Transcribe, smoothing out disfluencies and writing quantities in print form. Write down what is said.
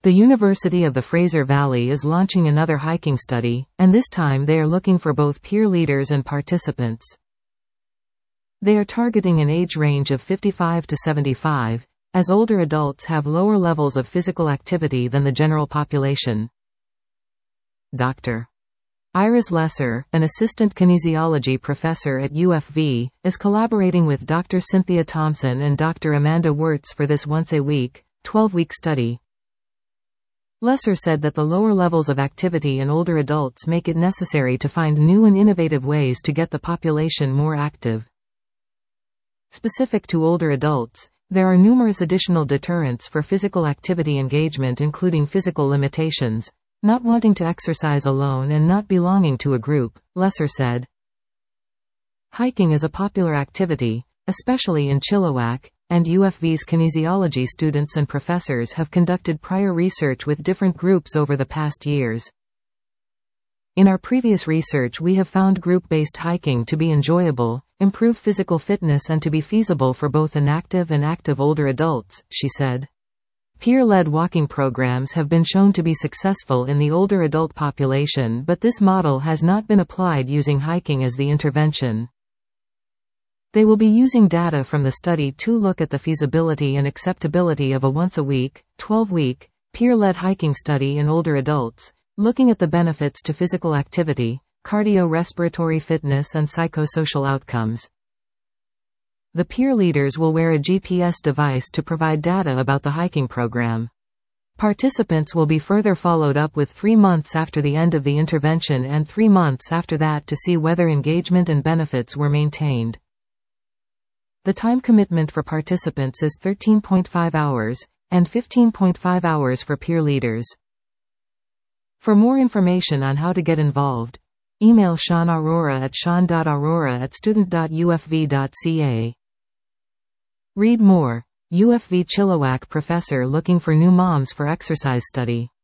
The University of the Fraser Valley is launching another hiking study, and this time they are looking for both peer leaders and participants. They are targeting an age range of 55 to 75, as older adults have lower levels of physical activity than the general population. Dr. Iris Lesser, an assistant kinesiology professor at UFV, is collaborating with Dr. Cynthia Thompson and Dr. Amanda Wirtz for this once-a-week, 12-week study. Lesser said that the lower levels of activity in older adults make it necessary to find new and innovative ways to get the population more active. Specific to older adults, there are numerous additional deterrents for physical activity engagement, including physical limitations, not wanting to exercise alone and not belonging to a group, Lesser said. Hiking is a popular activity, especially in Chilliwack, and UFV's kinesiology students and professors have conducted prior research with different groups over the past years. In our previous research, we have found group-based hiking to be enjoyable, improve physical fitness, and to be feasible for both inactive and active older adults, she said. Peer-led walking programs have been shown to be successful in the older adult population, but this model has not been applied using hiking as the intervention. They will be using data from the study to look at the feasibility and acceptability of a once-a-week, 12-week, peer-led hiking study in older adults, looking at the benefits to physical activity, cardiorespiratory fitness, and psychosocial outcomes. The peer leaders will wear a GPS device to provide data about the hiking program. Participants will be further followed up with 3 months after the end of the intervention and 3 months after that to see whether engagement and benefits were maintained. The time commitment for participants is 13.5 hours, and 15.5 hours for peer leaders. For more information on how to get involved, email Sean Aurora at sean.aurora@student.ufv.ca. Read more. UFV Chilliwack professor looking for new moms for exercise study.